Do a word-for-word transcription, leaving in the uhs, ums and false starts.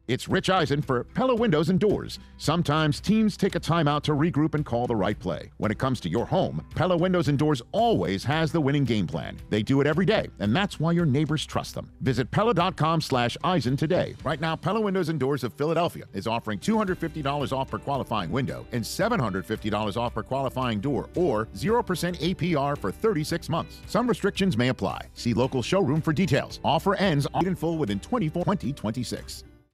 It's Rich Eisen for Pella Windows and Doors. Sometimes teams take a timeout to regroup and call the right play. When it comes to your home, Pella Windows and Doors always has the winning game plan. They do it every day, and that's why your neighbors trust them. Visit Pella.com slash Eisen today. Right now, Pella Windows and Doors of Philadelphia is offering two hundred fifty dollars off per qualifying window and seven hundred fifty dollars off per qualifying door, or zero percent A P R for thirty-six months. Some restrictions may apply. See local showroom for details. Offer ends in full within twenty-four twenty twenty-six.